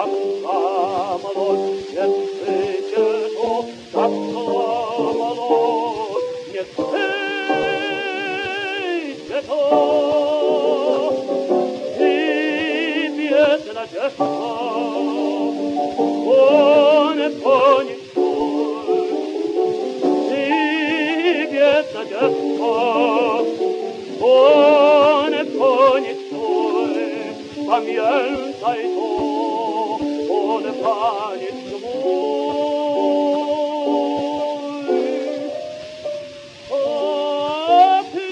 tak samolot, nie chwycie to, tak samolot, nie chwycie to. I biedna dziewka, płonie, płonie sól. I biedna dziewka, płonie, płonie sól. Pamiętaj to, on paniec mój. O ty,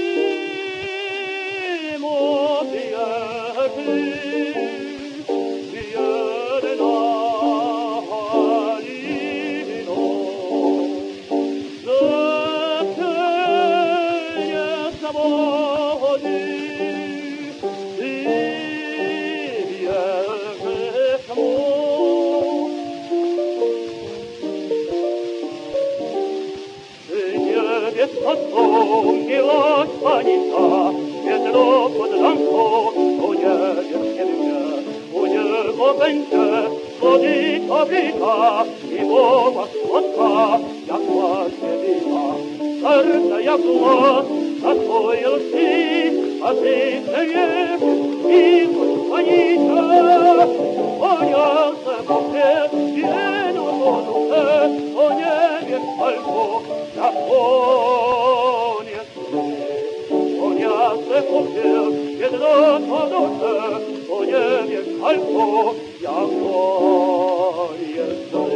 młodzie ty, biedna Halino, że ty nie zawodzi, ty wierzysz mu. Ty nie wiesz, co to miłość panica, jedno pod ręką, to nie wiesz, kiedy mnie u niego będzie słodka wita i mowa słodka, jak ładnie wita. Serce jak zło, na twoje lski, a ty chcesz miłość panicę. Poniosę popiet, jedną podówkę, to nie wiem albo jak poniosę. Poniosę popiet, jedną podówkę, to nie wiem albo jak poniosę.